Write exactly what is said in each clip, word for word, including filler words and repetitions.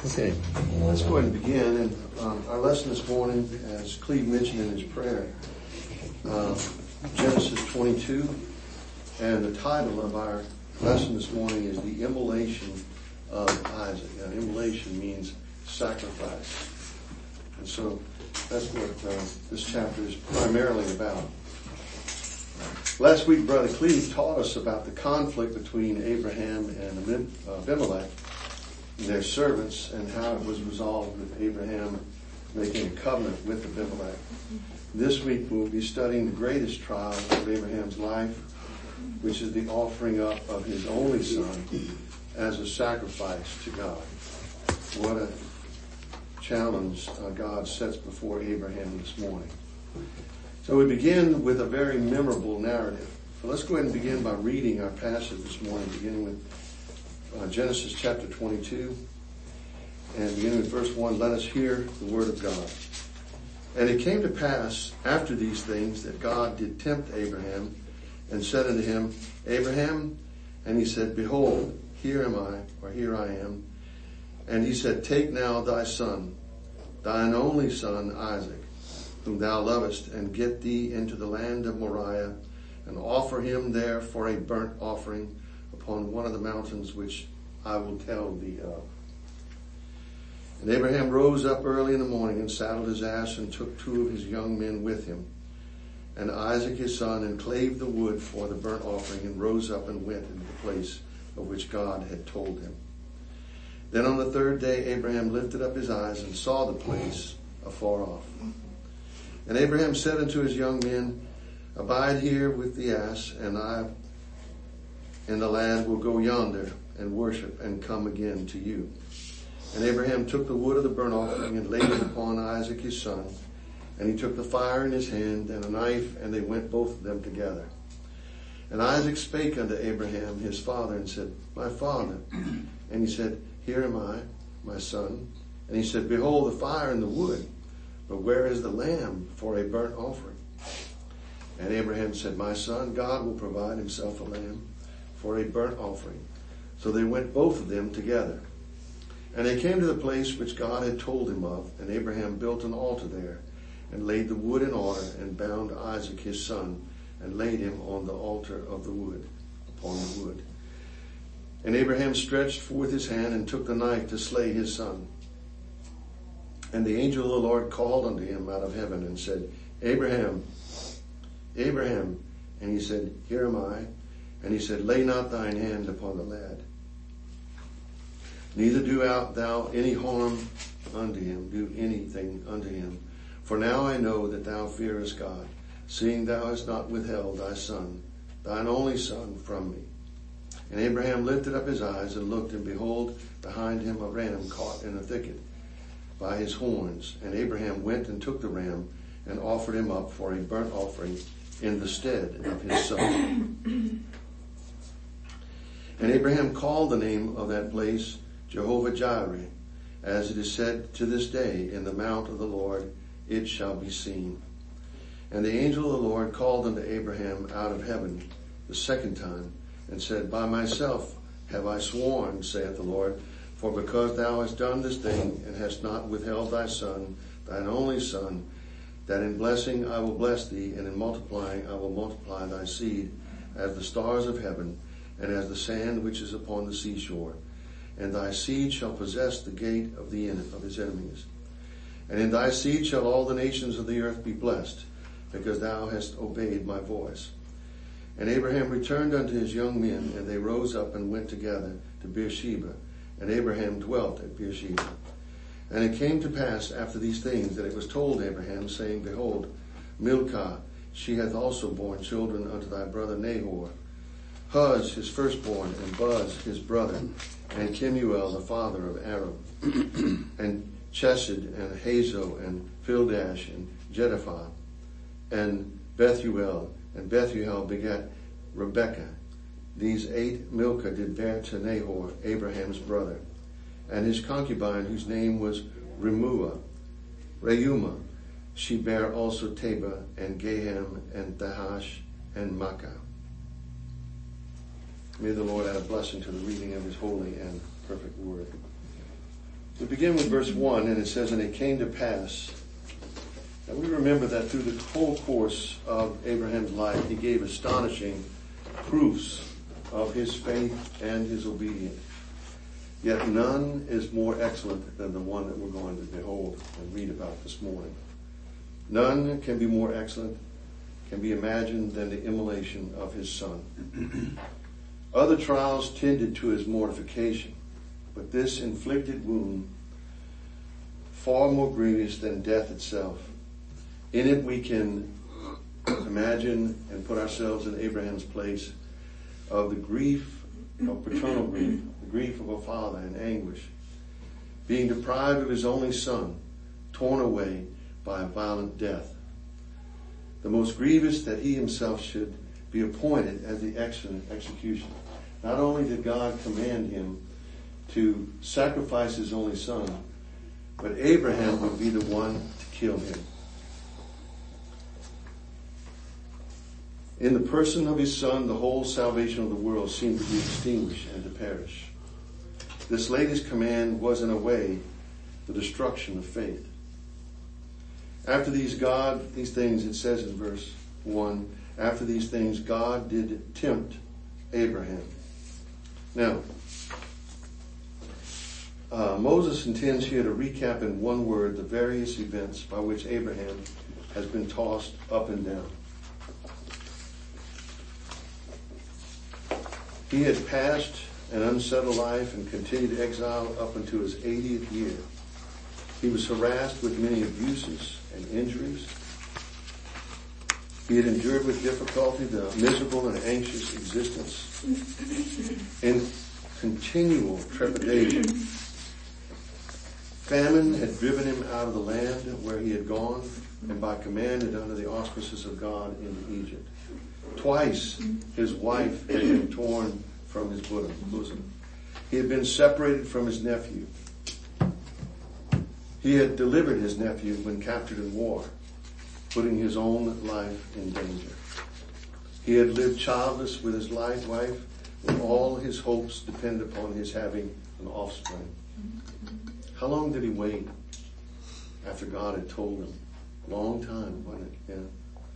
Okay. Let's go ahead and begin. And um, our lesson this morning, as Cleve mentioned in his prayer, uh, Genesis twenty-two, and the title of our lesson this morning is the immolation of Isaac. Now, immolation means sacrifice, and so that's what uh, this chapter is primarily about. Last week, Brother Cleve taught us about the conflict between Abraham and Abimelech, their servants, and how it was resolved with Abraham making a covenant with Abimelech. This week we'll be studying the greatest trial of Abraham's life, which is the offering up of his only son as a sacrifice to God. What a challenge uh, God sets before Abraham this morning. So we begin with a very memorable narrative. So let's go ahead and begin by reading our passage this morning, beginning with Uh, Genesis chapter twenty-two, and beginning with verse one, let us hear the word of God. And it came to pass after these things that God did tempt Abraham, and said unto him, Abraham, and he said, Behold, here am I, or here I am. And he said, Take now thy son, thine only son Isaac, whom thou lovest, and get thee into the land of Moriah, and offer him there for a burnt offering upon one of the mountains which I will tell thee of. And Abraham rose up early in the morning and saddled his ass and took two of his young men with him, and Isaac his son, and clave the wood for the burnt offering, and rose up and went into the place of which God had told him. Then on the third day Abraham lifted up his eyes and saw the place afar off. And Abraham said unto his young men, Abide here with the ass, and I and the lad will go yonder and worship and come again to you. And Abraham took the wood of the burnt offering and laid it upon Isaac his son. And he took the fire in his hand and a knife, and they went both of them together. And Isaac spake unto Abraham his father and said, My father. And he said, Here am I, my son. And he said, Behold the fire and the wood, but where is the lamb for a burnt offering? And Abraham said, My son, God will provide himself a lamb for a burnt offering. So they went both of them together. And they came to the place which God had told him of, and Abraham built an altar there, and laid the wood in order, and bound Isaac his son, and laid him on the altar of the wood, upon the wood. And Abraham stretched forth his hand, and took the knife to slay his son. And the angel of the Lord called unto him out of heaven, and said, Abraham, Abraham. And he said, Here am I. And he said, Lay not thine hand upon the lad, neither do thou any harm unto him, do anything unto him. For now I know that thou fearest God, seeing thou hast not withheld thy son, thine only son, from me. And Abraham lifted up his eyes and looked, and behold, behind him a ram caught in a thicket by his horns. And Abraham went and took the ram, and offered him up for a burnt offering in the stead of his son. And Abraham called the name of that place Jehovah-Jireh, as it is said to this day, In the mount of the Lord it shall be seen. And the angel of the Lord called unto Abraham out of heaven the second time, and said, By myself have I sworn, saith the Lord, for because thou hast done this thing, and hast not withheld thy son, thine only son, that in blessing I will bless thee, and in multiplying I will multiply thy seed, as the stars of heaven, and as the sand which is upon the seashore. And thy seed shall possess the gate of the of his enemies. And in thy seed shall all the nations of the earth be blessed, because thou hast obeyed my voice. And Abraham returned unto his young men, and they rose up and went together to Beersheba. And Abraham dwelt at Beersheba. And it came to pass after these things that it was told Abraham, saying, Behold, Milcah, she hath also borne children unto thy brother Nahor, Huz his firstborn, and Buz his brother, and Kemuel the father of Aram, and Chesed, and Hazo, and Pildash, and Jeduthun, and Bethuel, and Bethuel begat Rebekah. These eight Milcah did bear to Nahor, Abraham's brother, and his concubine, whose name was Remuah, Reumah. She bare also Teba, and Gaham, and Thahash, and Makkah. May the Lord add a blessing to the reading of his holy and perfect word. We begin with verse one, and it says, and it came to pass. And we remember that through the whole course of Abraham's life, he gave astonishing proofs of his faith and his obedience. Yet none is more excellent than the one that we're going to behold and read about this morning. None can be more excellent, can be imagined than the immolation of his son. Other trials tended to his mortification, but this inflicted wound, far more grievous than death itself. In it we can imagine and put ourselves in Abraham's place of the grief of paternal grief, the grief of a father in anguish, being deprived of his only son, torn away by a violent death. The most grievous that he himself should be appointed as the executioner. Not only did God command him to sacrifice his only son, but Abraham would be the one to kill him. In the person of his son, the whole salvation of the world seemed to be extinguished and to perish. This latest command was in a way the destruction of faith. After these God, these things, it says in verse one, after these things God did tempt Abraham. Now, uh, Moses intends here to recap in one word the various events by which Abraham has been tossed up and down. He had passed an unsettled life and continued exile up until his eightieth year. He was harassed with many abuses and injuries. He had endured with difficulty the miserable and anxious existence in continual trepidation. Famine had driven him out of the land where he had gone, and by command and under the auspices of God into Egypt. Twice his wife had been torn from his bosom. He had been separated from his nephew. He had delivered his nephew when captured in war, putting his own life in danger. He had lived childless with his life wife, and all his hopes depended upon his having an offspring. How long did he wait after God had told him? A long time, wasn't it? Yeah.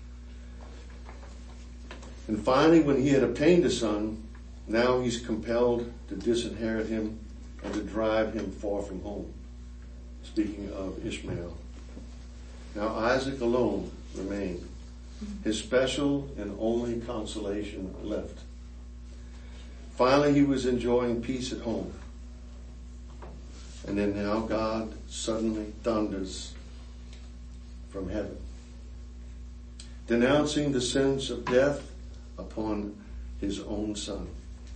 And finally, when he had obtained a son, now he's compelled to disinherit him and to drive him far from home. Speaking of Ishmael. Now Isaac alone remained, his special and only consolation left. Finally, he was enjoying peace at home. And then now God suddenly thunders from heaven, denouncing the sentence of death upon his own son.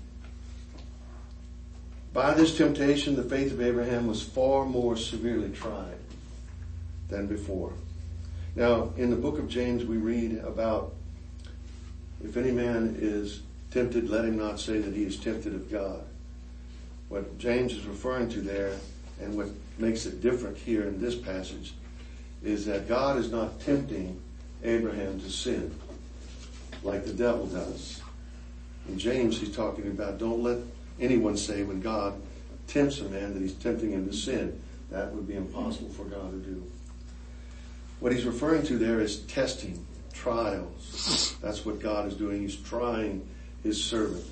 By this temptation, the faith of Abraham was far more severely tried than before. Now, in the book of James, we read about, if any man is tempted, let him not say that he is tempted of God. What James is referring to there, and what makes it different here in this passage, is that God is not tempting Abraham to sin like the devil does. In James, he's talking about, don't let anyone say when God tempts a man that he's tempting him to sin. That would be impossible for God to do. What he's referring to there is testing, trials. That's what God is doing. He's trying his servant.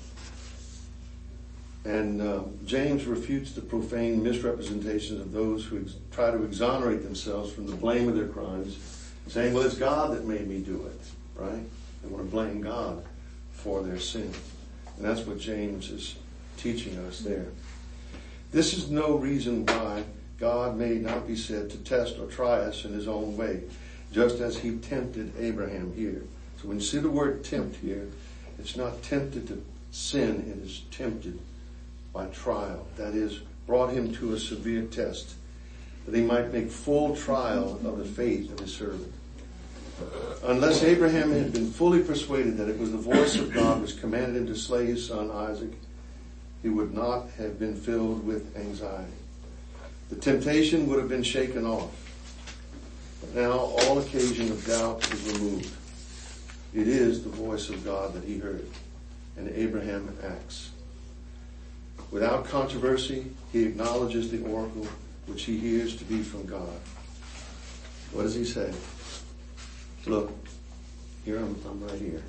And uh, James refutes the profane misrepresentations of those who ex- try to exonerate themselves from the blame of their crimes, saying, well, it's God that made me do it, right? They want to blame God for their sin. And that's what James is teaching us there. This is no reason why God may not be said to test or try us in his own way, just as he tempted Abraham here. So when you see the word tempt here, it's not tempted to sin, it is tempted by trial. That is, brought him to a severe test, that he might make full trial of the faith of his servant. Unless Abraham had been fully persuaded that it was the voice of God which commanded him to slay his son Isaac, he would not have been filled with anxiety. The temptation would have been shaken off. But now all occasion of doubt is removed. It is the voice of God that he heard, and Abraham acts. Without controversy, he acknowledges the oracle, which he hears to be from God. What does he say? Look, here I'm, I'm right here.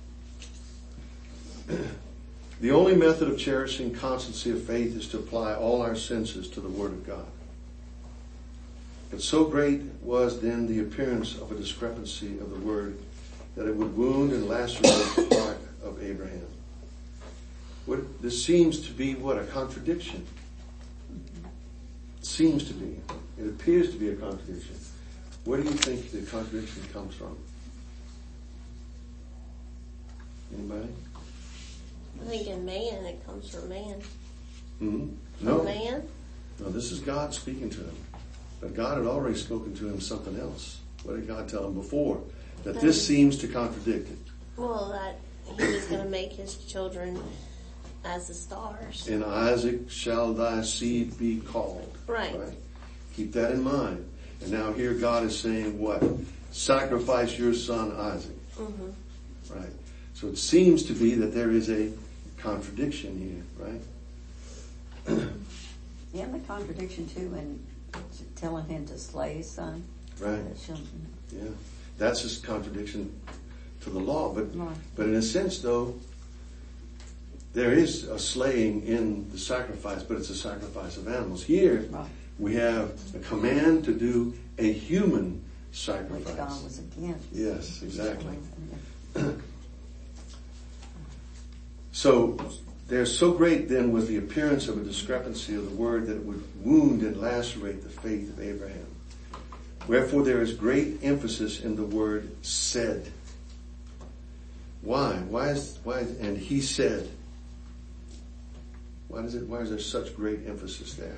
The only method of cherishing constancy of faith is to apply all our senses to the Word of God. But so great was then the appearance of a discrepancy of the Word that it would wound and lacerate the heart of Abraham. What, this seems to be what? A contradiction. It seems to be. It appears to be a contradiction. Where do you think the contradiction comes from? Anybody? I think in man, it comes from man. Mm-hmm. From No. man? No, this is God speaking to him. But God had already spoken to him something else. What did God tell him before? That this seems to contradict it. Well, that he was going to make his children as the stars. In Isaac shall thy seed be called. Right. Right? Keep that in mind. And now here God is saying what? Sacrifice your son Isaac. Mm-hmm. Right. So it seems to be that there is a contradiction here, right? Yeah, the contradiction too in telling him to slay his son. Right. Yeah. That's just contradiction to the law. But Right. but in a sense though, there is a slaying in the sacrifice, but it's a sacrifice of animals. Here Right. we have a command to do a human Which sacrifice. God was against. Yes, exactly. So there's so great then was the appearance of a discrepancy of the word that it would wound and lacerate the faith of Abraham. Wherefore there is great emphasis in the word said. Why? Why is why? And he said. Why does it? Why is there such great emphasis there?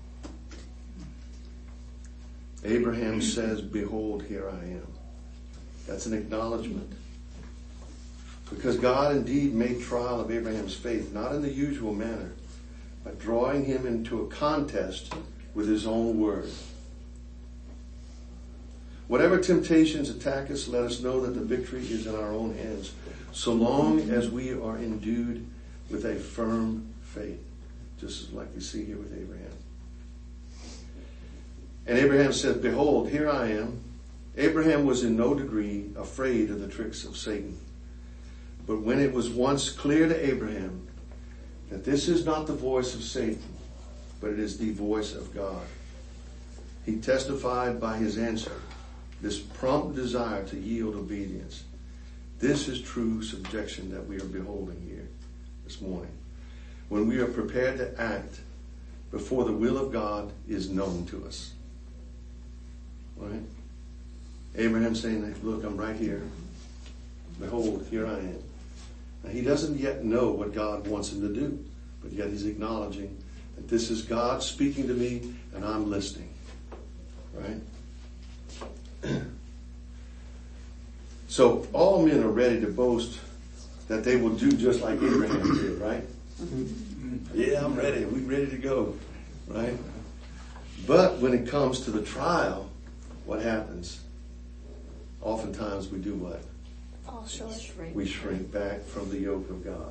Abraham says, "Behold, here I am." That's an acknowledgement. Because God indeed made trial of Abraham's faith, not in the usual manner, but drawing him into a contest with his own word. Whatever temptations attack us, let us know that the victory is in our own hands, so long as we are endued with a firm faith, just like we see here with Abraham. And Abraham said, "Behold, here I am." Abraham was in no degree afraid of the tricks of Satan. But when it was once clear to Abraham that this is not the voice of Satan, but it is the voice of God, he testified by his answer, this prompt desire to yield obedience. This is true subjection that we are beholding here this morning. When we are prepared to act before the will of God is known to us. Right? Abraham saying, "Look, I'm right here. Behold, here I am." Now, he doesn't yet know what God wants him to do, but yet he's acknowledging that this is God speaking to me and I'm listening. Right? So all men are ready to boast that they will do just like Abraham did, right? Yeah, I'm ready. We're ready to go, right? But when it comes to the trial, what happens? Oftentimes we do what? Fall short. We shrink back from the yoke of God.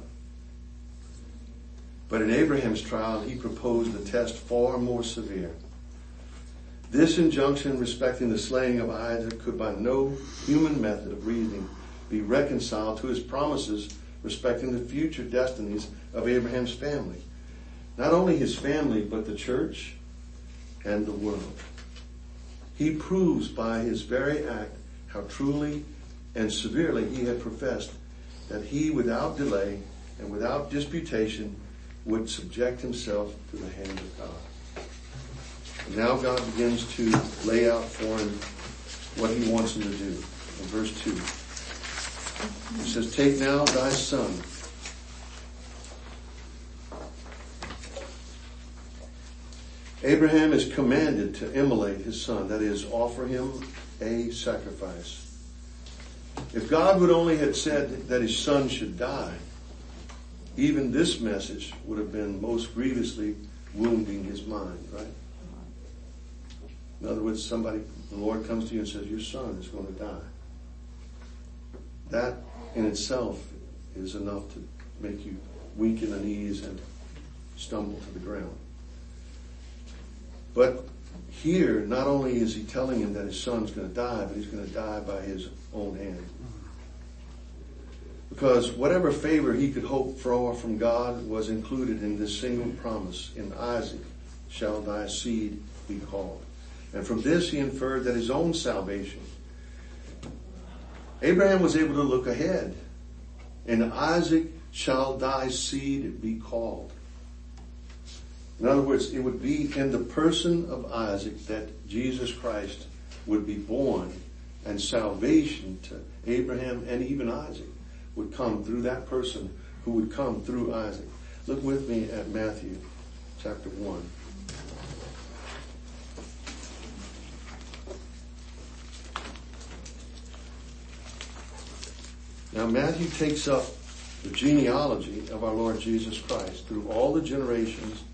But in Abraham's trial, he proposed a test far more severe. This injunction respecting the slaying of Isaac could by no human method of reasoning be reconciled to his promises respecting the future destinies of Abraham's family. Not only his family, but the church and the world. He proves by his very act how truly and severely he had professed that he, without delay and without disputation, would subject himself to the hand of God. And now God begins to lay out for him what he wants him to do. In verse two, he says, "Take now thy son, Abraham is commanded to immolate his son, that is, offer him a sacrifice. If God would only have said that his son should die, even this message would have been most grievously wounding his mind, right? In other words, somebody, the Lord comes to you and says, your son is going to die. That in itself is enough to make you weak in the knees and stumble to the ground. But here, not only is he telling him that his son's going to die, but he's going to die by his own hand. Because whatever favor he could hope for from God was included in this single promise: in Isaac shall thy seed be called. And from this he inferred that his own salvation. Abraham was able to look ahead. In Isaac shall thy seed be called. In other words, it would be in the person of Isaac that Jesus Christ would be born, and salvation to Abraham and even Isaac would come through that person who would come through Isaac. Look with me at Matthew chapter one. Now Matthew takes up the genealogy of our Lord Jesus Christ through all the generations.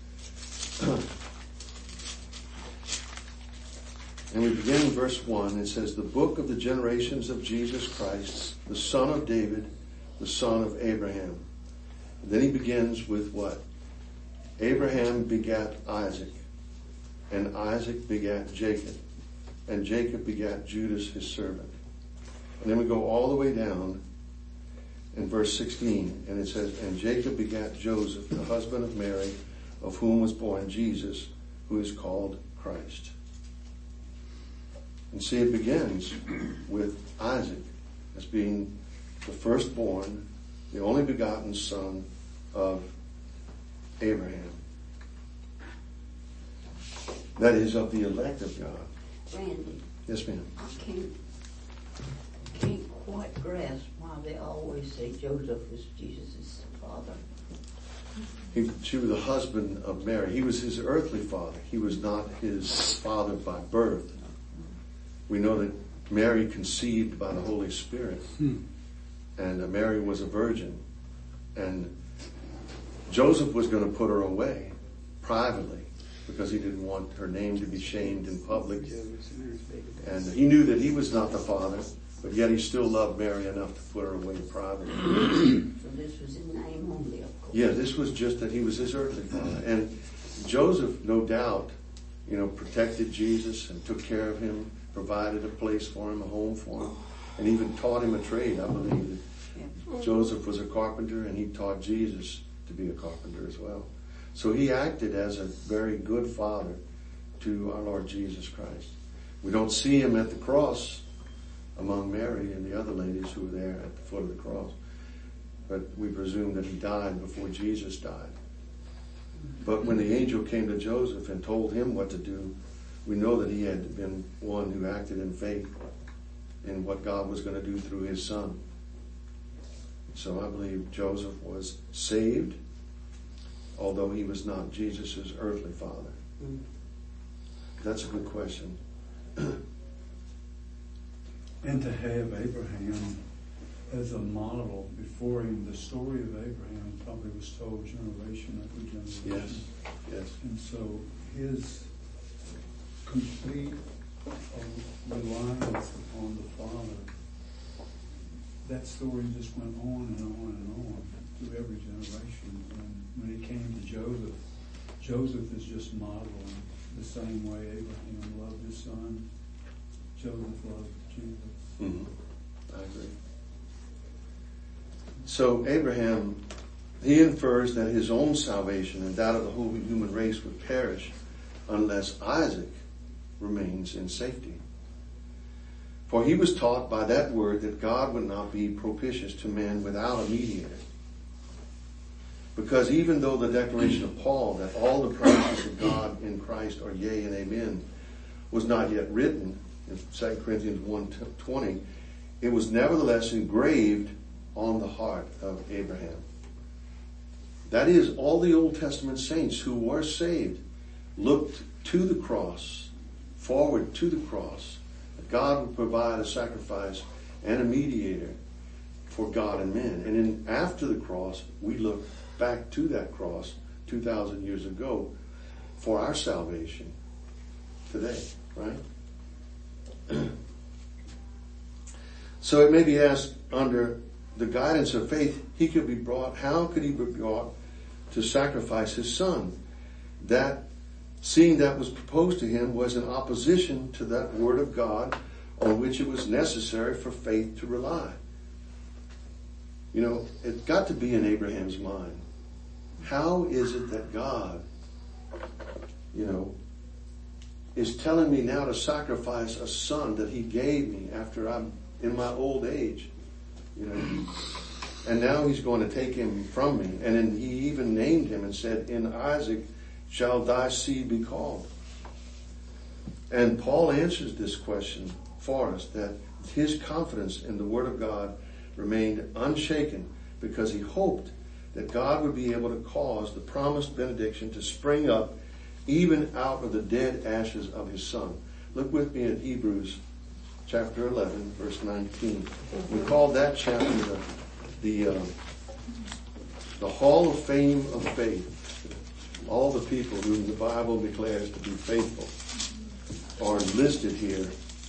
And we begin in verse one. It says, the book of the generations of Jesus Christ, the son of David, the son of Abraham. And then he begins with what? Abraham begat Isaac, and Isaac begat Jacob, and Jacob begat Judas his servant. And then we go all the way down in verse sixteen, and it says, and Jacob begat Joseph, the husband of Mary, of whom was born Jesus, who is called Christ. And see, it begins with Isaac as being the firstborn, the only begotten son of Abraham. That is, of the elect of God. Randy, Yes, ma'am. I can't, can't quite grasp why they always say Joseph is Jesus' father. He, she was the husband of Mary. He was his earthly father. He was not his father by birth. We know that Mary conceived by the Holy Spirit. Hmm. And uh, Mary was a virgin. And Joseph was going to put her away privately because he didn't want her name to be shamed in public. And he knew that he was not the father, but yet he still loved Mary enough to put her away privately. So this was in name only, of course. Yeah, this was just that he was his earthly father. And Joseph, no doubt, you know, protected Jesus and took care of him, provided a place for him, a home for him, and even taught him a trade. I believe that Joseph was a carpenter, and he taught Jesus to be a carpenter as well. So he acted as a very good father to our Lord Jesus Christ. We don't see him at the cross among Mary and the other ladies who were there at the foot of the cross, but we presume that he died before Jesus died. But when the angel came to Joseph and told him what to do, we know that he had been one who acted in faith in what God was going to do through his son. So I believe Joseph was saved, although he was not Jesus' earthly father. Mm. That's a good question. And to have Abraham as a model before him, the story of Abraham probably was told generation after generation. Yes, yes. And so his complete uh, reliance upon the Father, that story just went on and on and on through every generation. And when it came to Joseph, Joseph is just modeling the same way Abraham loved his son. Joseph loved Jesus. Mm-hmm. I agree. So Abraham, he infers that his own salvation and that of the whole human race would perish unless Isaac remains in safety. For he was taught by that word that God would not be propitious to man without a mediator. Because even though the declaration of Paul that all the promises of God in Christ are yea and amen was not yet written in Second Corinthians one twenty, it was nevertheless engraved on the heart of Abraham. That is, all the Old Testament saints who were saved looked to the cross, forward to the cross, that God would provide a sacrifice and a mediator for God and men. And then after the cross, we look back to that cross two thousand years ago for our salvation today, right? So it may be asked, under the guidance of faith, he could be brought, how could he be brought to sacrifice his son? That seeing that was proposed to him was in opposition to that word of God on which it was necessary for faith to rely. You know, it's got to be in Abraham's mind. How is it that God, you know, is telling me now to sacrifice a son that he gave me after I'm in my old age, you know, and now he's going to take him from me. And then he even named him and said, in Isaac shall thy seed be called. And Paul answers this question for us, that his confidence in the word of God remained unshaken because he hoped that God would be able to cause the promised benediction to spring up even out of the dead ashes of his son. Look with me at Hebrews chapter eleven, verse nineteen. We call that chapter the the, uh, the Hall of Fame of Faith. All the people whom the Bible declares to be faithful are listed here.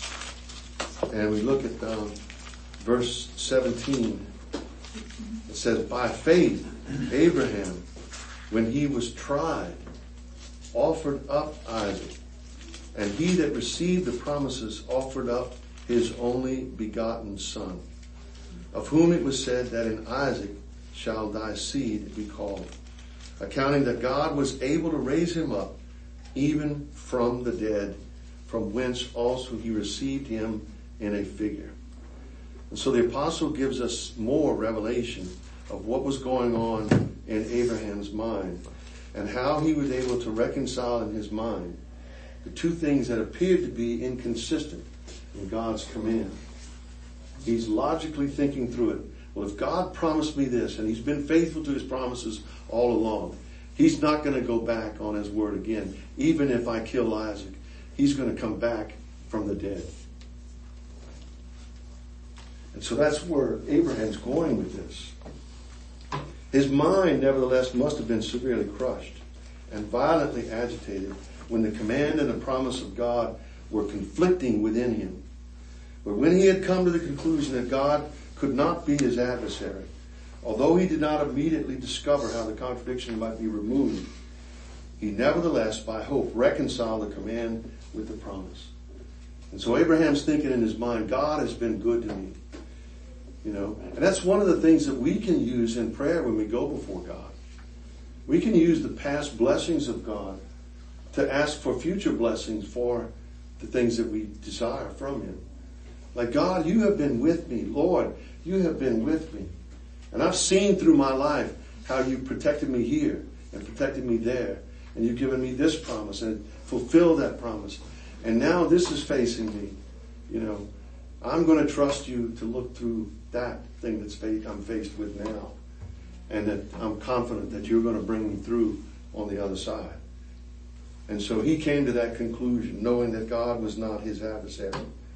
And we look at um, verse seventeen. It says, by faith, Abraham, when he was tried, offered up Isaac. And he that received the promises offered up his only begotten son, of whom it was said that in Isaac shall thy seed be called, accounting that God was able to raise him up even from the dead, from whence also he received him in a figure. And so the apostle gives us more revelation of what was going on in Abraham's mind and how he was able to reconcile in his mind the two things that appeared to be inconsistent in God's command. He's logically thinking through it. Well, if God promised me this, and he's been faithful to his promises all along, he's not going to go back on his word again. Even if I kill Isaac, he's going to come back from the dead. And so that's where Abraham's going with this. His mind, nevertheless, must have been severely crushed and violently agitated when the command and the promise of God were conflicting within him. But when he had come to the conclusion that God could not be his adversary, although he did not immediately discover how the contradiction might be removed, he nevertheless, by hope, reconciled the command with the promise. And so Abraham's thinking in his mind, God has been good to me. You know, and that's one of the things that we can use in prayer when we go before God. We can use the past blessings of God to ask for future blessings for the things that we desire from him. Like, God, you have been with me. Lord, you have been with me. And I've seen through my life how you protected me here and protected me there. And you've given me this promise and fulfilled that promise. And now this is facing me. You know, I'm going to trust you to look through that thing that's I'm faced with now. And that I'm confident that you're going to bring me through on the other side. And so he came to that conclusion, knowing that God was not his adversary.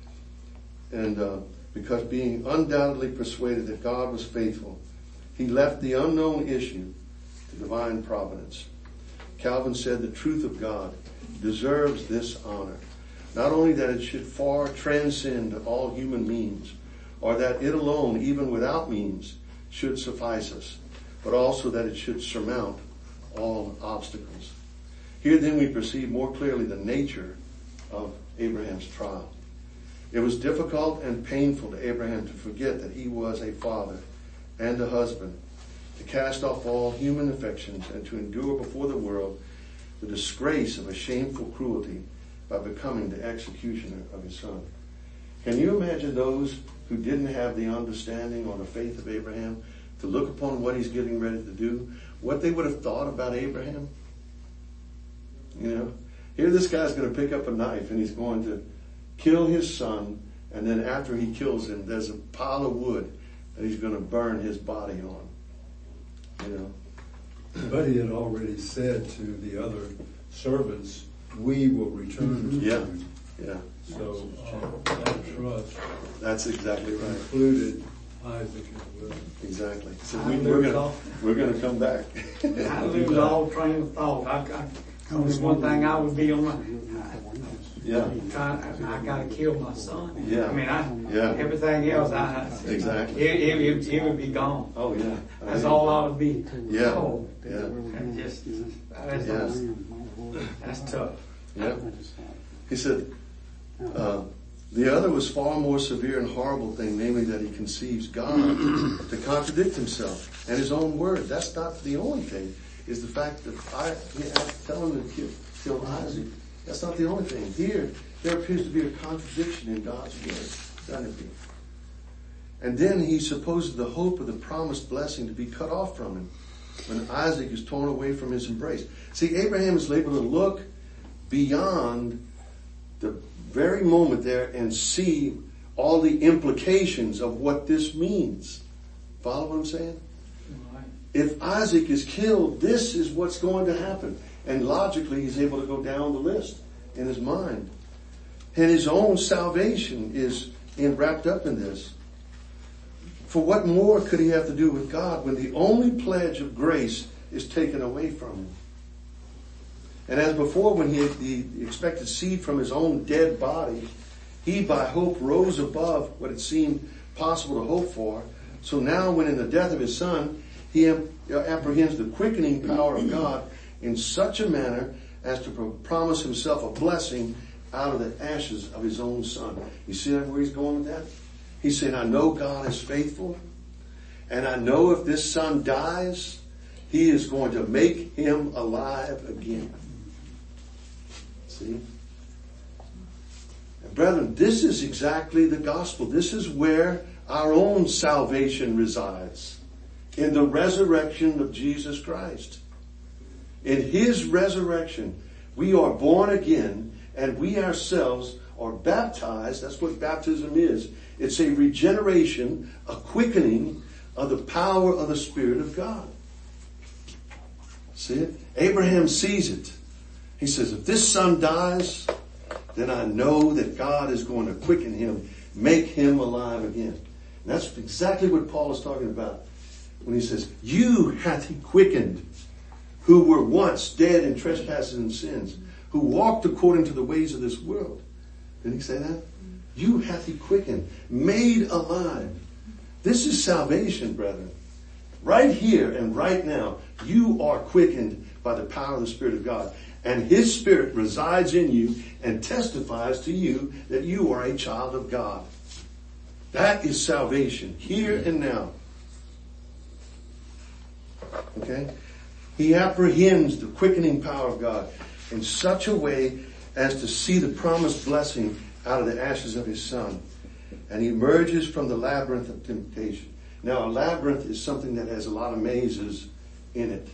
And uh, because being undoubtedly persuaded that God was faithful, he left the unknown issue to divine providence. Calvin said the truth of God deserves this honor. Not only that it should far transcend all human means, or that it alone, even without means, should suffice us, but also that it should surmount all obstacles. Here then we perceive more clearly the nature of Abraham's trial. It was difficult and painful to Abraham to forget that he was a father and a husband, to cast off all human affections and to endure before the world the disgrace of a shameful cruelty by becoming the executioner of his son. Can you imagine those who didn't have the understanding or the faith of Abraham to look upon what he's getting ready to do, what they would have thought about Abraham? You know, here this guy's going to pick up a knife and he's going to kill his son, and then after he kills him, there's a pile of wood that he's going to burn his body on. You know. But he had already said to the other servants, we will return to Yeah, you. yeah. So uh, that trust That's exactly right. included Isaac as well. Exactly. So I we, lose we're going all- to we're going to come back. I lose all train of thought. I, I, only one thing I would be on my, Yeah, trying, I, I gotta kill my son. Yeah. I mean, I, Yeah. everything else, I, exactly. it, it, it, it would be gone. Oh yeah. That's all I would be. Yeah, Oh, yeah. and just, that's Yeah. all. That's tough. Yep. He said, uh, the other was far more severe and horrible thing, namely that he conceives God to contradict himself and his own word. That's not the only thing, is the fact that I, he asked, tell him to kill, kill Isaac. That's not the only thing. Here, there appears to be a contradiction in God's word, doesn't it be? And then he supposes the hope of the promised blessing to be cut off from him when Isaac is torn away from his embrace. See, Abraham is able to look beyond the very moment there and see all the implications of what this means. Follow what I'm saying? If Isaac is killed, this is what's going to happen. And logically, he's able to go down the list in his mind. And his own salvation is in, wrapped up in this. For what more could he have to do with God when the only pledge of grace is taken away from him? And as before, when he, he expected seed from his own dead body, he by hope rose above what it seemed possible to hope for. So now when in the death of his son, he apprehends the quickening power of God in such a manner as to promise himself a blessing out of the ashes of his own son. You see where he's going with that? He's saying, I know God is faithful, and I know if this son dies, he is going to make him alive again. See? And brethren, this is exactly the gospel. This is where our own salvation resides. In the resurrection of Jesus Christ. In his resurrection, we are born again, and we ourselves are baptized. That's what baptism is. It's a regeneration, a quickening of the power of the Spirit of God. See it? Abraham sees it. He says, if this son dies, then I know that God is going to quicken him, make him alive again. And that's exactly what Paul is talking about when he says, you hath he quickened, who were once dead in trespasses and sins, who walked according to the ways of this world. Didn't he say that? You hath he quickened, made alive. This is salvation, brethren. Right here and right now, you are quickened by the power of the Spirit of God. And his Spirit resides in you and testifies to you that you are a child of God. That is salvation, here and now. Okay? He apprehends the quickening power of God in such a way as to see the promised blessing out of the ashes of his son. And he emerges from the labyrinth of temptation. Now, a labyrinth is something that has a lot of mazes in it.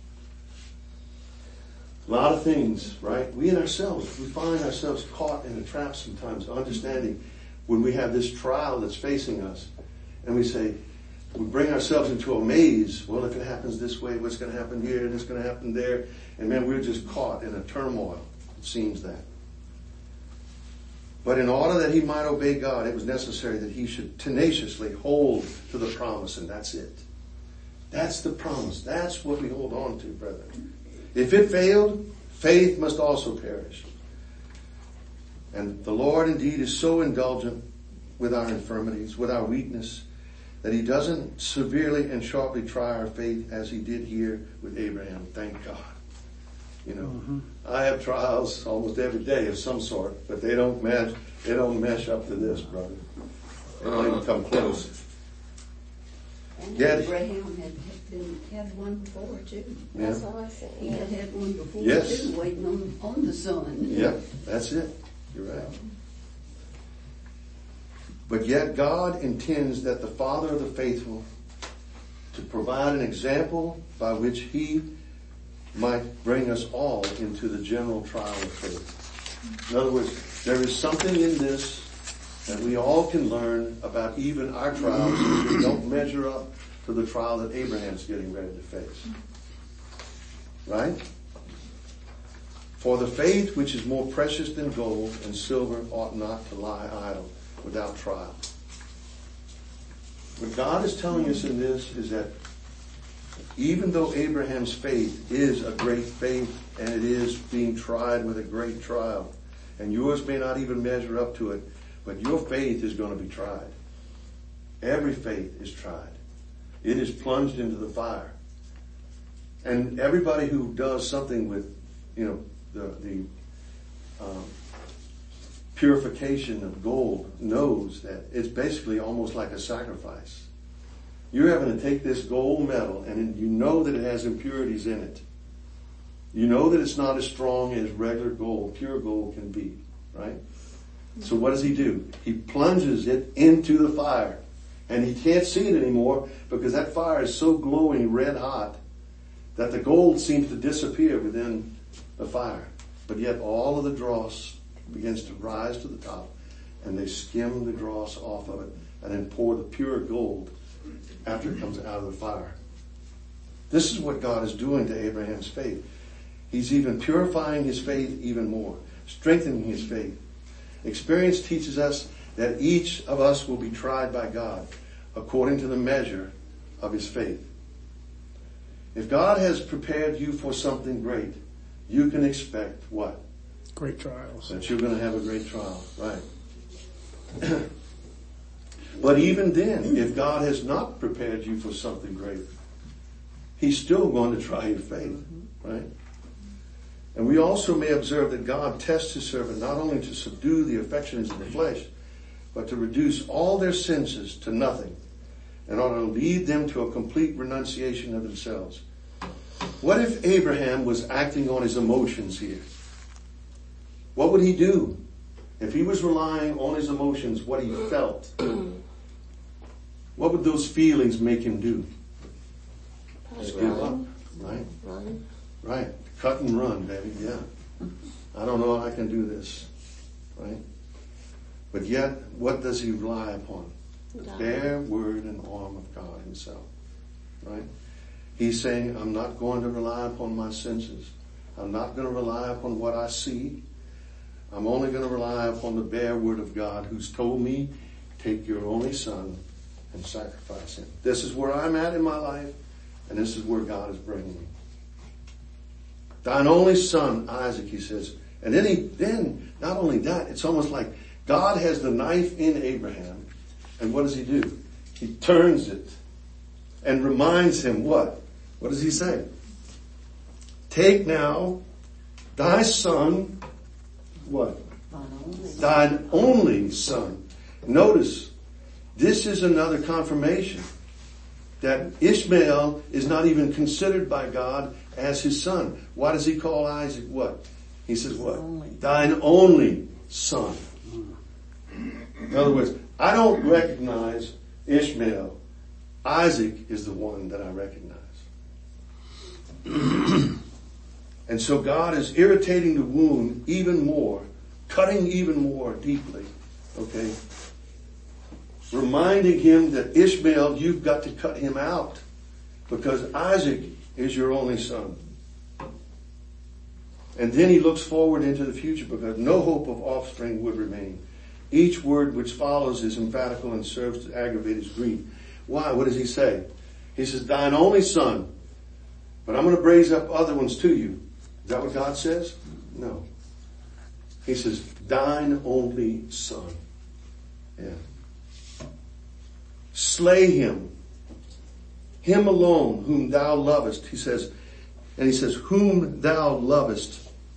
A lot of things, right? We in ourselves, we find ourselves caught in a trap sometimes, understanding when we have this trial that's facing us. And we say, we bring ourselves into a maze. Well, if it happens this way, what's going to happen here and it's going to happen there? And man, we're just caught in a turmoil. It seems that. But in order that he might obey God, it was necessary that he should tenaciously hold to the promise, and that's it. That's the promise. That's what we hold on to, brethren. If it failed, faith must also perish. And the Lord indeed is so indulgent with our infirmities, with our weakness, that he doesn't severely and sharply try our faith as he did here with Abraham. Thank God. You know, mm-hmm. I have trials almost every day of some sort, but they don't match, they don't mesh up to this, brother. They don't even come close. And Yet, Abraham had, had been, had one before too. Yeah. That's all I said. He had had one before Yes. too, waiting on, on the son. Yep, that's it. You're right. But yet God intends that the Father of the faithful to provide an example by which he might bring us all into the general trial of faith. In other words, there is something in this that we all can learn about even our trials if we don't measure up to the trial that Abraham's getting ready to face. Right? For the faith which is more precious than gold and silver ought not to lie idle without trial. What God is telling us in this is that even though Abraham's faith is a great faith and it is being tried with a great trial, and yours may not even measure up to it, but your faith is going to be tried. Every faith is tried. It is plunged into the fire. And everybody who does something with, you know, the, the um, purification of gold knows that it's basically almost like a sacrifice. You're having to take this gold metal and you know that it has impurities in it. You know that it's not as strong as regular gold, pure gold can be, right? So what does he do? He plunges it into the fire. And he can't see it anymore because that fire is so glowing red hot that the gold seems to disappear within the fire. But yet all of the dross begins to rise to the top and they skim the dross off of it and then pour the pure gold after it comes out of the fire. This is what God is doing to Abraham's faith. He's even purifying his faith even more, strengthening his faith. Experience teaches us that each of us will be tried by God according to the measure of his faith. If God has prepared you for something great, you can expect what? Great trials. That you're going to have a great trial, right? But even then, if God has not prepared you for something great, he's still going to try your faith, right? And we also may observe that God tests his servant not only to subdue the affections of the flesh, but to reduce all their senses to nothing, in order to lead them to a complete renunciation of themselves. What if Abraham was acting on his emotions here? What would he do? If he was relying on his emotions, what he felt, what would those feelings make him do? Just give up, right? Run. Right. Cut and run, baby, yeah. I don't know how I can do this, right? But yet, what does he rely upon? The God. bare word and arm of God himself, right? He's saying, I'm not going to rely upon my senses. I'm not going to rely upon what I see. I'm only going to rely upon the bare word of God who's told me, take your only son and sacrifice him. This is where I'm at in my life, and this is where God is bringing me. Thine only son, Isaac, he says. And then he, then, not only that, it's almost like God has the knife in Abraham, and what does he do? He turns it and reminds him what? What does he say? Take now thy son, what? Thine only son. Notice, this is another confirmation that Ishmael is not even considered by God as his son. Why does he call Isaac what? He says what? Only. Thine only son. In other words, I don't recognize Ishmael. Isaac is the one that I recognize. And so God is irritating the wound even more, cutting even more deeply, okay? Reminding him that Ishmael, you've got to cut him out because Isaac is your only son. And then he looks forward into the future because no hope of offspring would remain. Each word which follows is emphatical and serves to aggravate his grief. Why? What does he say? He says, thine only son, but I'm going to raise up other ones to you. Is that what God says? No. He says, thine only son. Yeah. Slay him. Him alone whom thou lovest. He says, and he says, whom thou lovest.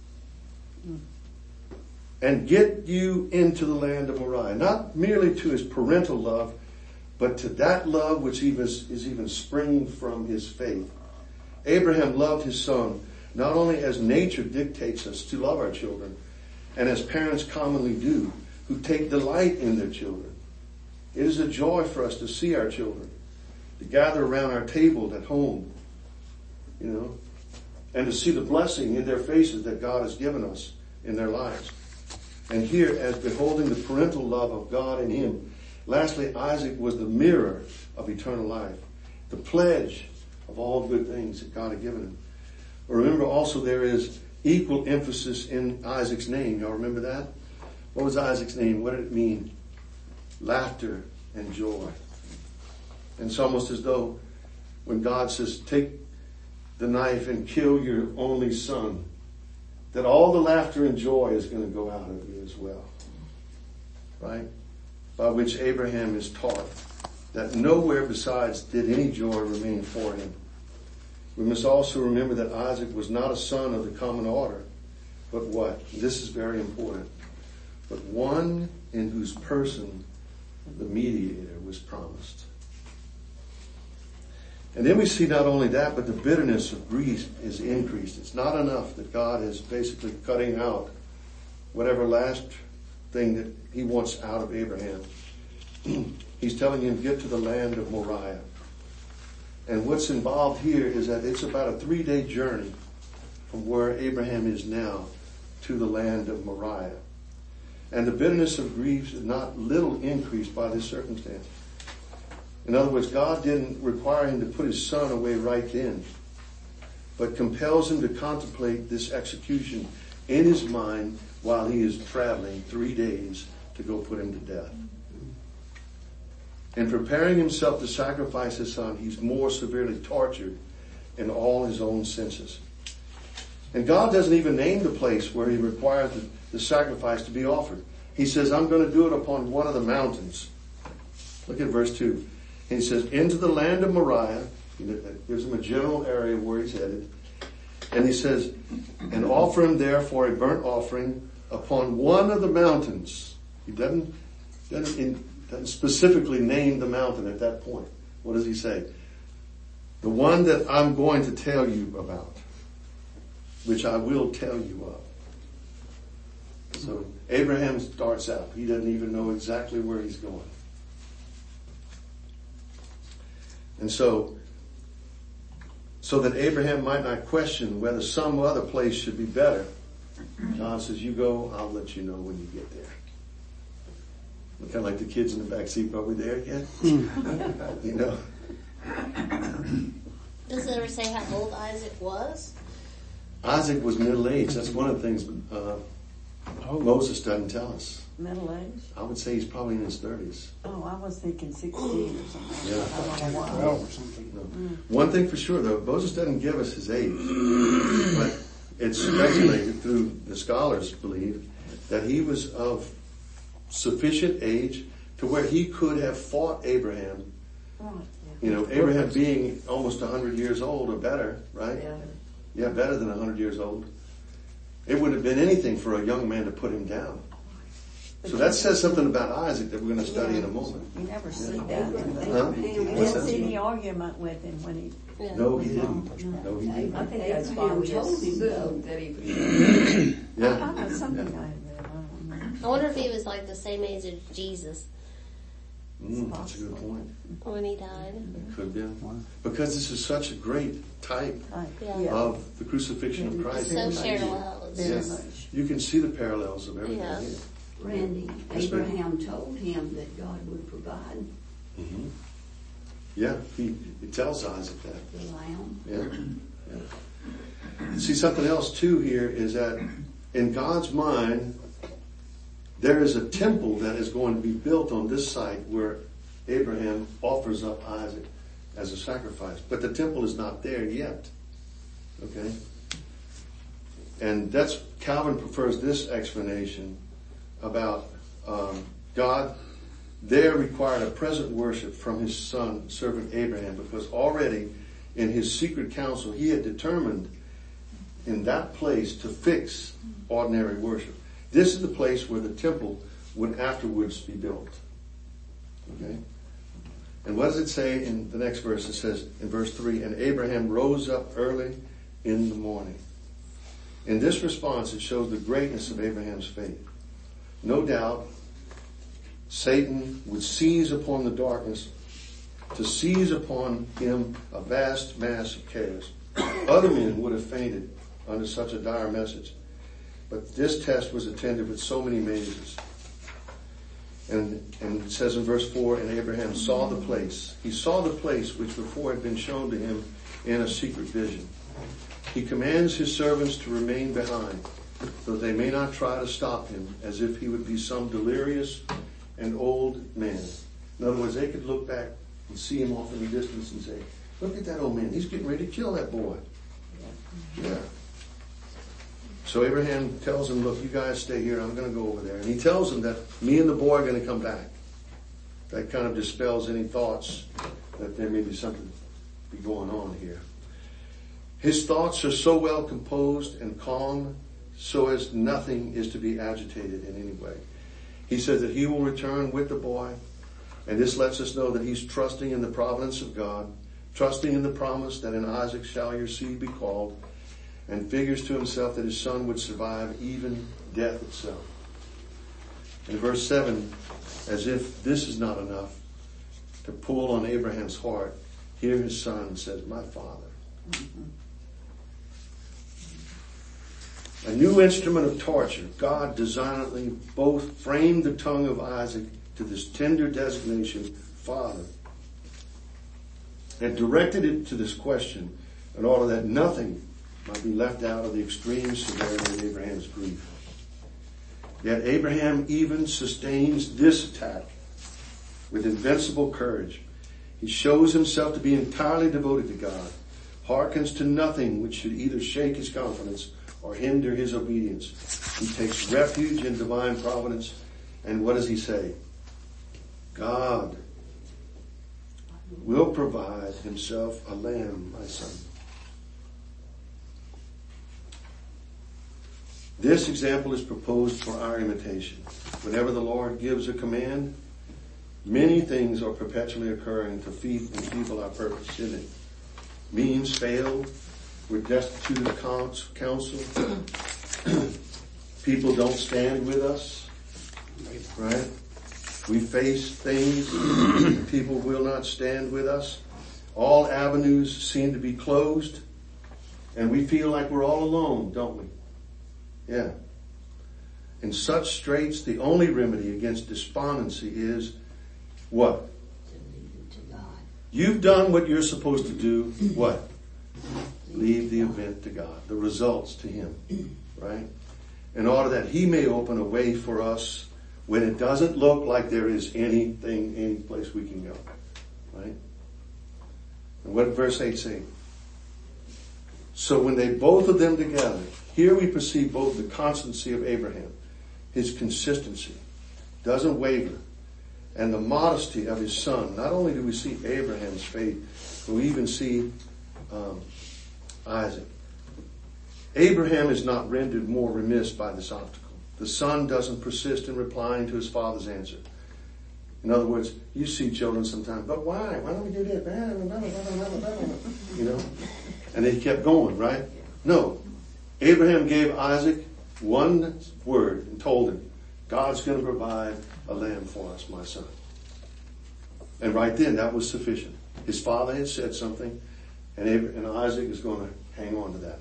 And get you into the land of Moriah. Not merely to his parental love, but to that love which even, is even springing from his faith. Abraham loved his son, not only as nature dictates us to love our children, and as parents commonly do, who take delight in their children. It is a joy for us to see our children, to gather around our table at home, you know, and to see the blessing in their faces that God has given us in their lives. And here, as beholding the parental love of God in him, lastly, Isaac was the mirror of eternal life, the pledge of all good things that God had given him. But remember also there is equal emphasis in Isaac's name. Y'all remember that? What was Isaac's name? What did it mean? Laughter and joy. And it's almost as though when God says, take the knife and kill your only son, that all the laughter and joy is going to go out of you as well. Right? By which Abraham is taught that nowhere besides did any joy remain for him. We must also remember that Isaac was not a son of the common order, But what? This is very important. But one in whose person the mediator was promised. And then we see not only that, but the bitterness of grief is increased. It's not enough that God is basically cutting out whatever last thing that he wants out of Abraham. He's telling him, get to the land of Moriah. And what's involved here is that it's about a three-day journey from where Abraham is now to the land of Moriah. And the bitterness of grief is not little increased by this circumstance. In other words, God didn't require him to put his son away right then, but compels him to contemplate this execution in his mind while he is traveling three days to go put him to death. In preparing himself to sacrifice his son, he's more severely tortured in all his own senses. And God doesn't even name the place where he requires the, the sacrifice to be offered. He says, I'm going to do it upon one of the mountains. Look at verse two. And he says, into the land of Moriah. That gives him a general area where he's headed. And he says, and offer him there for a burnt offering upon one of the mountains. He doesn't, doesn't, in, doesn't specifically name the mountain at that point. What does he say? The one that I'm going to tell you about, which I will tell you of. So Abraham starts out. He doesn't even know exactly where he's going. And so, so that Abraham might not question whether some other place should be better, God says, you go, I'll let you know when you get there. We're kind of like the kids in the back seat, are we there yet? You know? Does it ever say how old Isaac was? Isaac was middle-aged. That's one of the things uh, Moses doesn't tell us. Middle age? I would say he's probably in his thirties. Oh, I was thinking sixteen or something. Yeah. I don't know why. Twelve or something. No. Mm. One thing for sure, though, Moses doesn't give us his age, but it's speculated through the scholars believe that he was of sufficient age to where he could have fought Abraham. Right, You know, Abraham being almost a hundred years old or better, right? Yeah. Yeah, better than a hundred years old. It would have been anything for a young man to put him down. So that says something about Isaac that we're going to study in a moment. You never see that. In the, Huh? you What's didn't that? see any argument with him when he. Yeah. No, he didn't. No, he didn't. I think that's why Abraham we told him though assume. that he was. I Yeah. thought it was something I had read. I don't know. I wonder if he was like the same age as Jesus Mm, that's a good point. when he died. It could be. Because this is such a great type Right. Yeah. of the crucifixion of Christ. So Very parallels. Very Yes. much. You can see the parallels of everything Yeah. here. Randy, Yes, ma'am. Abraham told him that God would provide Mm-hmm. Yeah, he, he tells Isaac that. the lamb. Yeah. Yeah. See, something else too here is that in God's mind, there is a temple that is going to be built on this site where Abraham offers up Isaac as a sacrifice. But the temple is not there yet. Okay? And that's, Calvin prefers this explanation about um, God there required a present worship from his son, servant Abraham, because already in his secret council he had determined in that place to fix ordinary worship. This is the place where the temple would afterwards be built. Okay? And what does it say in the next verse? It says in verse three, and Abraham rose up early in the morning. In this response, it shows the greatness of Abraham's faith. No doubt, Satan would seize upon the darkness to seize upon him a vast mass of chaos. Other men would have fainted under such a dire message. But this test was attended with so many mazes. And, and it says in verse four, and Abraham saw the place. He saw the place which before had been shown to him in a secret vision. He commands his servants to remain behind, so that they may not try to stop him, as if he would be some delirious and old man. In other words, they could look back and see him off in the distance and say, look at that old man. He's getting ready to kill that boy. Yeah. So Abraham tells him, look, you guys stay here. I'm going to go over there. And he tells them that me and the boy are going to come back. That kind of dispels any thoughts that there may be something be going on here. His thoughts are so well composed and calm so as nothing is to be agitated in any way. He says that he will return with the boy, and this lets us know that he's trusting in the providence of God, trusting in the promise that in Isaac shall your seed be called, and figures to himself that his son would survive even death itself. In verse seven, as if this is not enough to pull on Abraham's heart, here his son says, my father. Mm-hmm. A new instrument of torture, God designedly both framed the tongue of Isaac to this tender designation, Father, and directed it to this question in order that nothing might be left out of the extreme severity of Abraham's grief. Yet Abraham even sustains this attack with invincible courage. He shows himself to be entirely devoted to God, hearkens to nothing which should either shake his confidence or hinder his obedience. He takes refuge in divine providence. And what does he say? God will provide himself a lamb, my son. This example is proposed for our imitation. Whenever the Lord gives a command, many things are perpetually occurring to feed and feeble our purpose, isn't it? Means fail. We're destitute of counsel. People don't stand with us. Right? We face things. People will not stand with us. All avenues seem to be closed. And we feel like we're all alone, don't we? Yeah. In such straits, the only remedy against despondency is what? To leave it to God. You've done what you're supposed to do. What? Leave the event to God. The results to Him. Right? In order that He may open a way for us when it doesn't look like there is anything, any place we can go. Right? And what did verse eight say? So when they both of them together, here we perceive both the constancy of Abraham, his consistency, doesn't waver, and the modesty of his son. Not only do we see Abraham's faith, but we even see um, Isaac. Abraham is not rendered more remiss by this obstacle. The son doesn't persist in replying to his father's answer. In other words, you see children sometimes, but why? Why don't we do this? You know? And they kept going, right? No. Abraham gave Isaac one word and told him, God's going to provide a lamb for us, my son. And right then, that was sufficient. His father had said something, and, Abraham, and Isaac is going to hang on to that.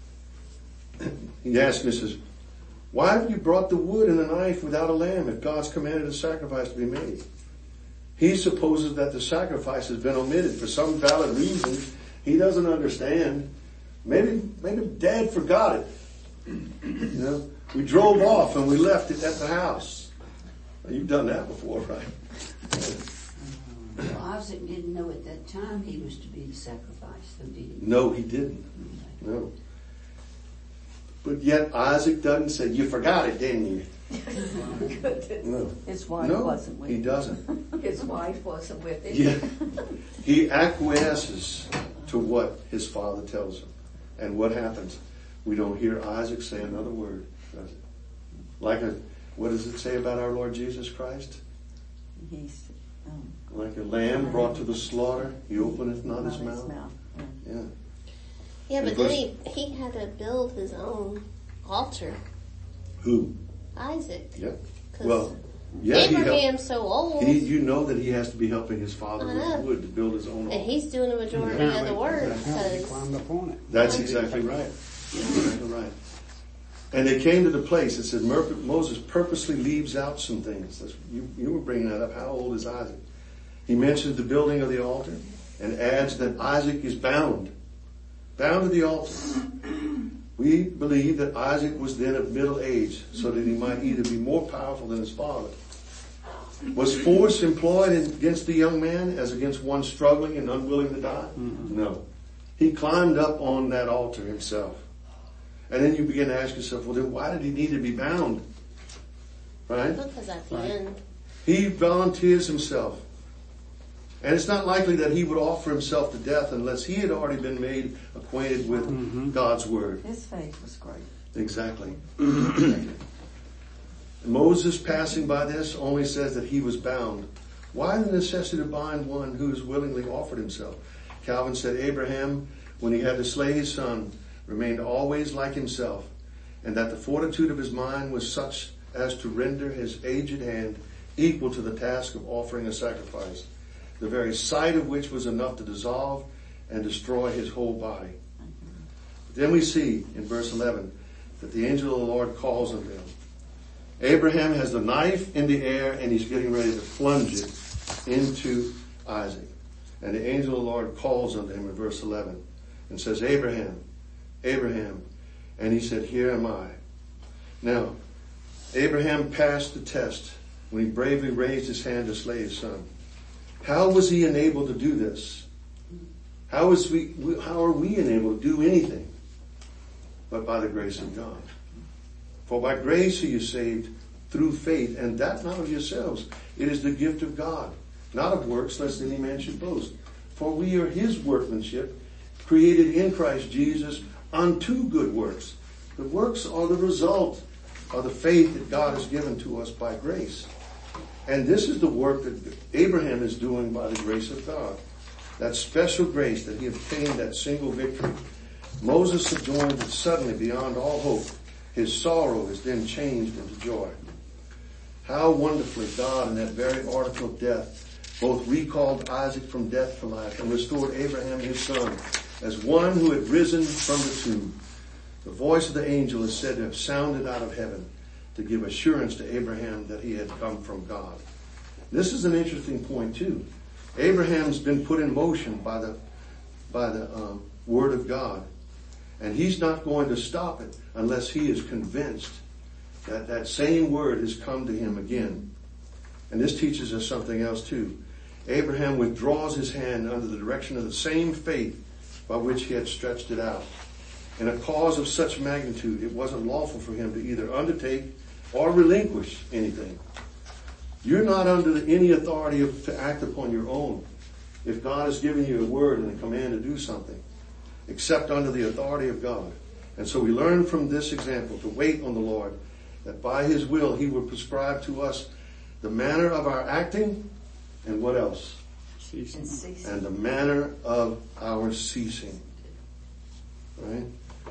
He asked me, says, why have you brought the wood and the knife without a lamb if God's commanded a sacrifice to be made? He supposes that the sacrifice has been omitted for some valid reason he doesn't understand. Maybe, maybe Dad forgot it. You know, we drove off and we left it at the house. Well, you've done that before, right? Well, Isaac didn't know at that time he was to be the sacrifice, though, did he? No, he didn't. No. But yet Isaac doesn't say, you forgot it, didn't you? No. His wife no, wasn't with he him. doesn't. His wife wasn't with him. Yeah. He acquiesces to what his father tells him. And what happens? We don't hear Isaac say another word, does it? Like a, what does it say about our Lord Jesus Christ? He's um, Like a lamb brought to the slaughter, he openeth not, not his, his mouth. mouth. Yeah. Yeah. Yeah, but And then verse- he, he had to build his own altar. Who? Isaac. Yep. 'Cause Well, yeah, he helped. Abraham's so old. He, you know that he has to be helping his father I with know. the wood to build his own and altar. he's doing the majority of the work Apparently he because climbed up on it. That's exactly right. Exactly right. And they came to the place. It said Moses purposely leaves out some things. That's, you, you were bringing that up. How old is Isaac? He mentions the building of the altar and adds that Isaac is bound. Bound to the altar. We believe that Isaac was then of middle age so that he might either be more powerful than his father. Was force employed against the young man as against one struggling and unwilling to die? Mm-hmm. No. He climbed up on that altar himself. And then you begin to ask yourself, well then why did he need to be bound? Right? because at the Right. end, He volunteers himself. And it's not likely that he would offer himself to death unless he had already been made acquainted with Mm-hmm. God's word. His faith was great. Exactly. Moses, passing by this, only says that he was bound. Why the necessity to bind one who has willingly offered himself? Calvin said Abraham, when he had to slay his son, remained always like himself, and that the fortitude of his mind was such as to render his aged hand equal to the task of offering a sacrifice, the very sight of which was enough to dissolve and destroy his whole body. Then we see in verse eleven that the angel of the Lord calls on them. Abraham has the knife in the air and he's getting ready to plunge it into Isaac. And the angel of the Lord calls on him in verse eleven and says, Abraham, Abraham. And he said, here am I. Now, Abraham passed the test when he bravely raised his hand to slay his son. How was he enabled to do this? How is we, how are we enabled to do anything but by the grace of God? For by grace are you saved through faith, and that not of yourselves. It is the gift of God, not of works, lest any man should boast. For we are his workmanship, created in Christ Jesus unto good works. The works are the result of the faith that God has given to us by grace. And this is the work that Abraham is doing by the grace of God. That special grace that he obtained, that single victory. Moses sojourned, but suddenly, beyond all hope, his sorrow is then changed into joy. How wonderfully God, in that very article of death, both recalled Isaac from death to life and restored Abraham his son as one who had risen from the tomb. The voice of the angel is said to have sounded out of heaven to give assurance to Abraham that he had come from God. This is an interesting point too. Abraham's been put in motion by the by the um, word of God, and he's not going to stop it unless he is convinced that that same word has come to him again. And this teaches us something else too. Abraham withdraws his hand under the direction of the same faith by which he had stretched it out. In a cause of such magnitude, it wasn't lawful for him to either undertake or relinquish anything. You're not under any authority of, to act upon your own if God has given you a word and a command to do something, except under the authority of God. And so we learn from this example to wait on the Lord, that by his will he will prescribe to us the manner of our acting and what else? And ceasing. And the manner of our ceasing. Right?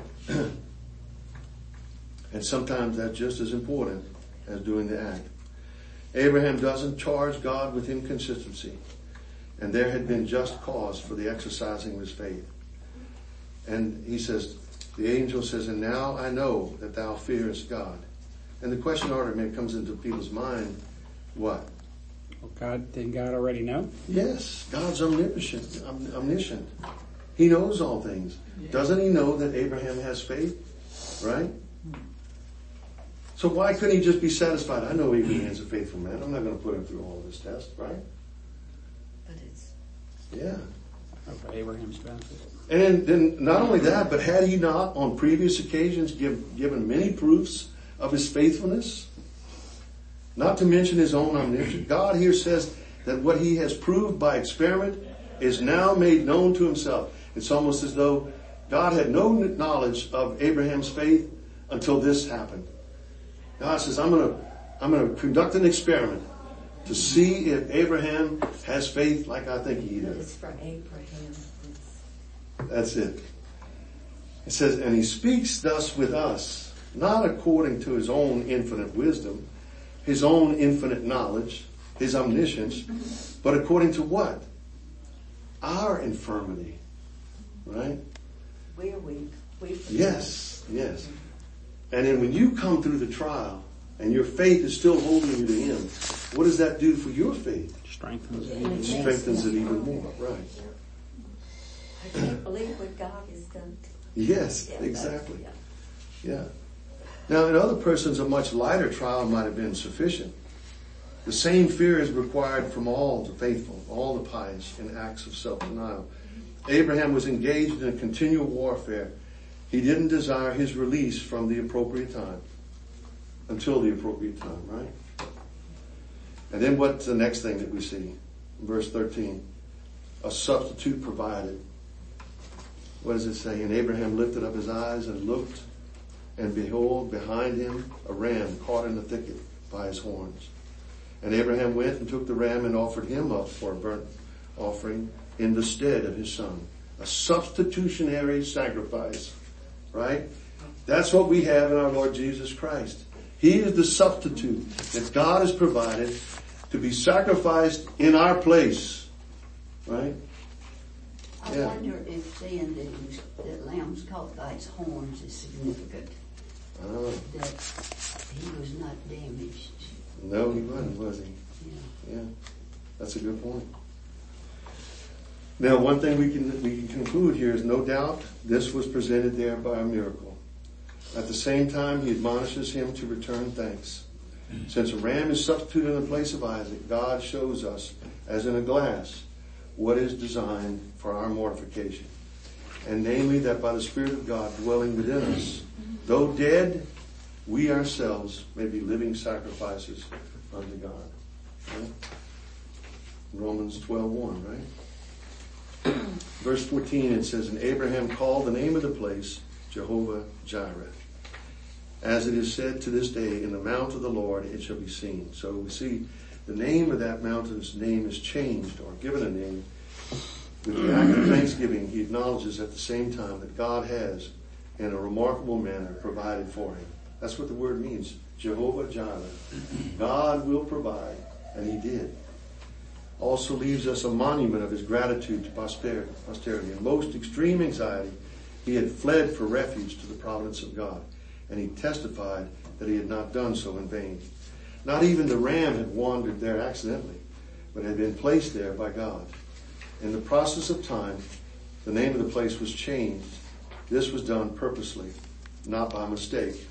And sometimes that's just as important as doing the act. Abraham doesn't charge God with inconsistency, and there had been just cause for the exercising of his faith. And he says, the angel says, and now I know that thou fearest God. And the question automatically comes into people's mind, what? Well, God, didn't God already know? Yes, God's omniscient, om- omniscient. He knows all things. Doesn't he know that Abraham has faith? Right? So why couldn't he just be satisfied? I know Abraham's a faithful man. I'm not going to put him through all of this test, right? But it's Yeah. Oh, for Abraham's benefit. And then not only that, but had he not on previous occasions give, given many proofs of his faithfulness? Not to mention his own omniscience. God here says that what he has proved by experiment is now made known to himself. It's almost as though God had no knowledge of Abraham's faith until this happened. God says, I'm going to, I'm going to conduct an experiment to see if Abraham has faith like I think he does. it's for Abraham. It's, That's it. It says, and he speaks thus with us, not according to his own infinite wisdom, his own infinite knowledge, his omniscience, but according to what? Our infirmity. Right? We are weak. We Yes, yes. And then when you come through the trial and your faith is still holding you to him, what does that do for your faith? Strengthens it It even more. strengthens it even more, right? I can't believe what God has done. Yes, Yeah, exactly. that's- Yeah. Now, in other persons, a much lighter trial might have been sufficient. The same fear is required from all the faithful, all the pious, in acts of self-denial. Abraham was engaged in a continual warfare. He didn't desire his release from the appropriate time, until the appropriate time, right? And then what's the next thing that we see? Verse thirteen. A substitute provided. What does it say? And Abraham lifted up his eyes and looked, And behold, behind him a ram caught in the thicket by his horns. And Abraham went and took the ram and offered him up for a burnt offering in the stead of his son. A substitutionary sacrifice, right? That's what we have in our Lord Jesus Christ. He is the substitute that God has provided to be sacrificed in our place, right? I Yeah. wonder if saying that, he was, that lamb's caught by its horns is significant. Oh, That he was not damaged. no, he wasn't, was he? Yeah. Yeah, that's a good point. Now, one thing we can we can conclude here is no doubt this was presented there by a miracle. At the same time, he admonishes him to return thanks. Since a ram is substituted in the place of Isaac, God shows us, as in a glass, what is designed for our mortification. And namely, that by the Spirit of God dwelling within us, though dead, we ourselves may be living sacrifices unto God. Right? Romans twelve one, right? Verse fourteen, it says, and Abraham called the name of the place Jehovah Jireh. As it is said to this day, in the mount of the Lord it shall be seen. So we see the name of that mountain's name is changed or given a name. With the act of thanksgiving, he acknowledges at the same time that God has, in a remarkable manner, provided for him. That's what the word means, Jehovah Jireh. God will provide, and he did. Also leaves us a monument of his gratitude to posterity. In most extreme anxiety, he had fled for refuge to the providence of God, and he testified that he had not done so in vain. Not even the ram had wandered there accidentally, but had been placed there by God. In the process of time, the name of the place was changed. This was done purposely, not by mistake.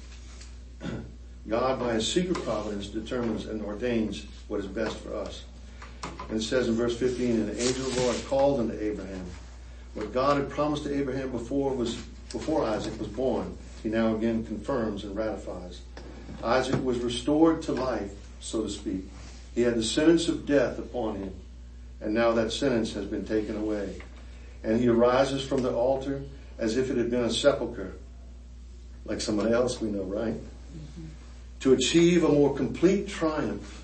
God, by his secret providence, determines and ordains what is best for us. And it says in verse fifteen, and the angel of the Lord called unto Abraham. What God had promised to Abraham before was before Isaac was born, he now again confirms and ratifies. Isaac was restored to life, so to speak. He had the sentence of death upon him, and now that sentence has been taken away. And he arises from the altar as if it had been a sepulcher, like somebody else we know, right? Mm-hmm. To achieve a more complete triumph.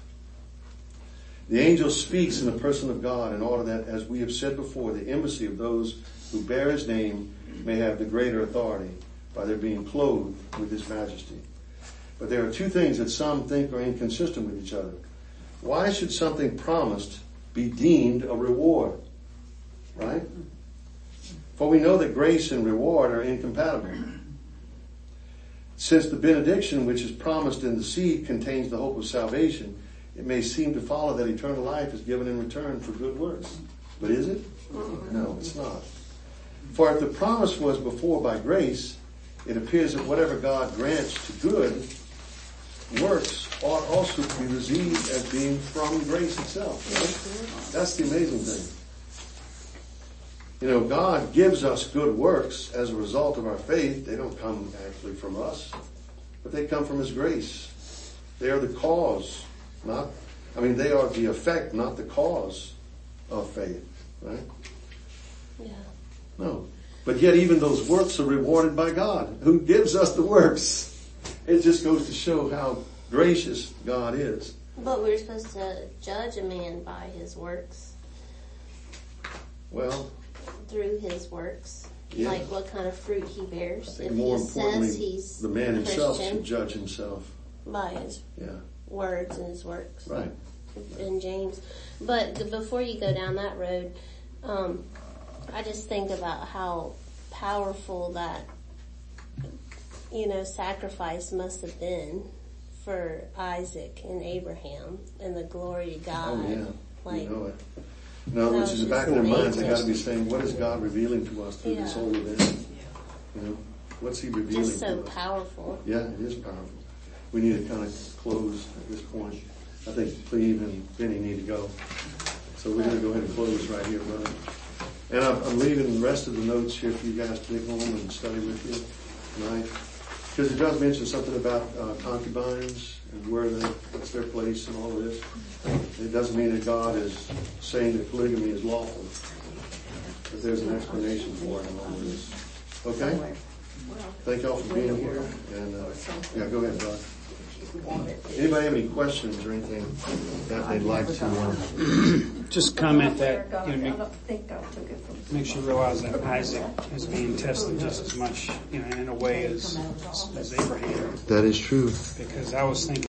The angel speaks in the person of God in order that, as we have said before, the embassy of those who bear his name may have the greater authority by their being clothed with his majesty. But there are two things that some think are inconsistent with each other. Why should something promised be deemed a reward? Right? For we know that grace and reward are incompatible. Since the benediction which is promised in the seed contains the hope of salvation, it may seem to follow that eternal life is given in return for good works. But is it? No, it's not. For if the promise was before by grace, it appears that whatever God grants to good works ought also to be received as being from grace itself. Right? That's the amazing thing. You know, God gives us good works as a result of our faith. They don't come actually from us, but they come from his grace. They are the cause, not, I mean, they are the effect, not the cause of faith, right? Yeah. No. But yet even those works are rewarded by God, who gives us the works. It just goes to show how gracious God is. But we're supposed to judge a man by his works. Well, through his works. yeah. Like what kind of fruit he bears. I think If more he says importantly, he's the man himself Christian, should judge himself. by his Yeah, words and his works. right. In James. But the, before you go down that road, um, I just think about how powerful that, you know, sacrifice must have been for Isaac and Abraham and the glory to God. Oh yeah, Like, you know it. In other that words, was in the back of just their minds, they amazing. got to be saying, what is God revealing to us through this Yeah. holy event? You know, what's he revealing just so to us? powerful. Yeah, it is powerful. We need to kind of close at this point. I think Cleve and Benny need to go. So we're going to go ahead and close right here, brother. And I'm, I'm leaving the rest of the notes here for you guys to take home and study with you, right? Because it does mention something about uh, concubines and where they, what's their place and all of this. It doesn't mean that God is saying that polygamy is lawful. But there's an explanation for it in all of this. Okay? Thank y'all for being here. And uh, yeah, go ahead, Doc. Wanted to- Anybody have any questions or anything that they'd like to? Uh, Just comment that, I you know, make, don't think I took it from. makes you realize that Isaac is being tested just as much, you know, in a way as, as Abraham. that is true. Because I was thinking